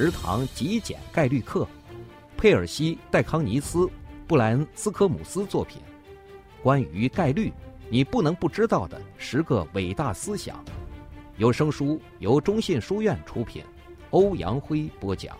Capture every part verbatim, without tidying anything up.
十堂极简概率课，佩尔西·戴康尼斯、布莱恩·斯科姆斯作品，关于概率你不能不知道的十个伟大思想。有声书由中信书院出品，欧阳辉播讲。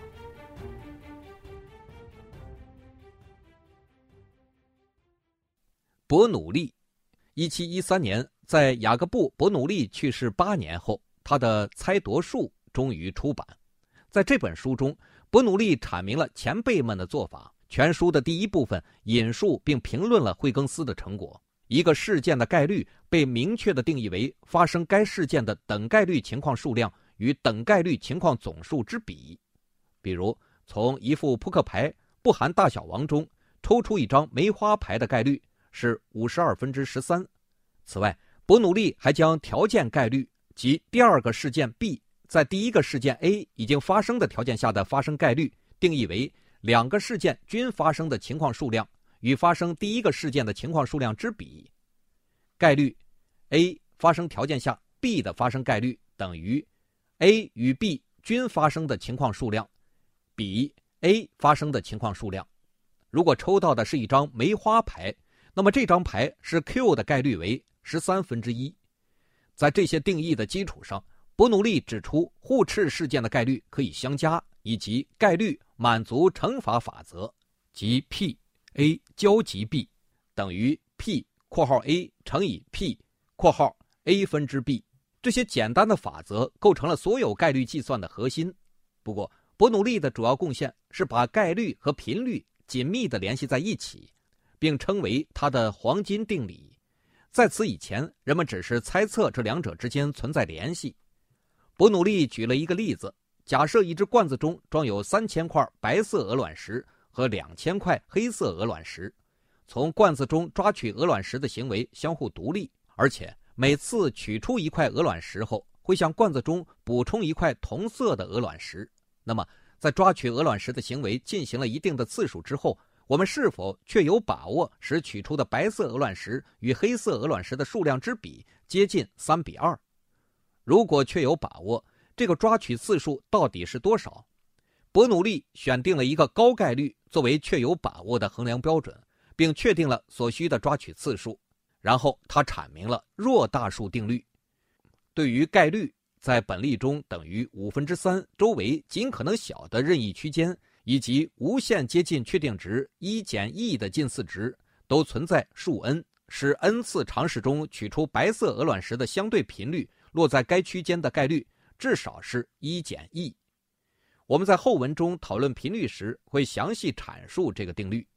伯努利，一七一三年，在雅各布·伯努利去世八年后，他的《猜夺术》终于出版。在这本书中，伯努利阐明了前辈们的做法。全书的第一部分引述并评论了惠更斯的成果。一个事件的概率被明确地定义为发生该事件的等概率情况数量与等概率情况总数之比。比如，从一副扑克牌不含大小王中抽出一张梅花牌的概率是五十二分之十三。此外，伯努利还将条件概率及第二个事件 B 在第一个事件 A 已经发生的条件下的发生概率定义为两个事件均发生的情况数量与发生第一个事件的情况数量之比。概率 A 发生条件下 B 的发生概率等于 A 与 B 均发生的情况数量比 A 发生的情况数量。如果抽到的是一张梅花牌，那么这张牌是 Q 的概率为十三分之一。在这些定义的基础上，伯努利指出互斥事件的概率可以相加，以及概率满足乘法法则，即 P A 交集 B 等于 P 括号 A 乘以 P 括号 A 分之 B。 这些简单的法则构成了所有概率计算的核心。不过，伯努利的主要贡献是把概率和频率紧密地联系在一起，并称为它的黄金定理。在此以前，人们只是猜测这两者之间存在联系。伯努利举了一个例子，假设一只罐子中装有三千块白色鹅卵石和两千块黑色鹅卵石，从罐子中抓取鹅卵石的行为相互独立，而且每次取出一块鹅卵石后，会向罐子中补充一块同色的鹅卵石。那么，在抓取鹅卵石的行为进行了一定的次数之后，我们是否确有把握使取出的白色鹅卵石与黑色鹅卵石的数量之比接近三比二？如果确有把握，这个抓取次数到底是多少？伯努利选定了一个高概率作为确有把握的衡量标准，并确定了所需的抓取次数。然后他阐明了弱大数定律。对于概率在本例中等于五分之三周围尽可能小的任意区间，以及无限接近确定值一减 e 的近似值，都存在数 n， 使 n 次尝试中取出白色鹅卵石的相对频率落在该区间的概率至少是一减 e。 我们在后文中讨论频率时会详细阐述这个定律。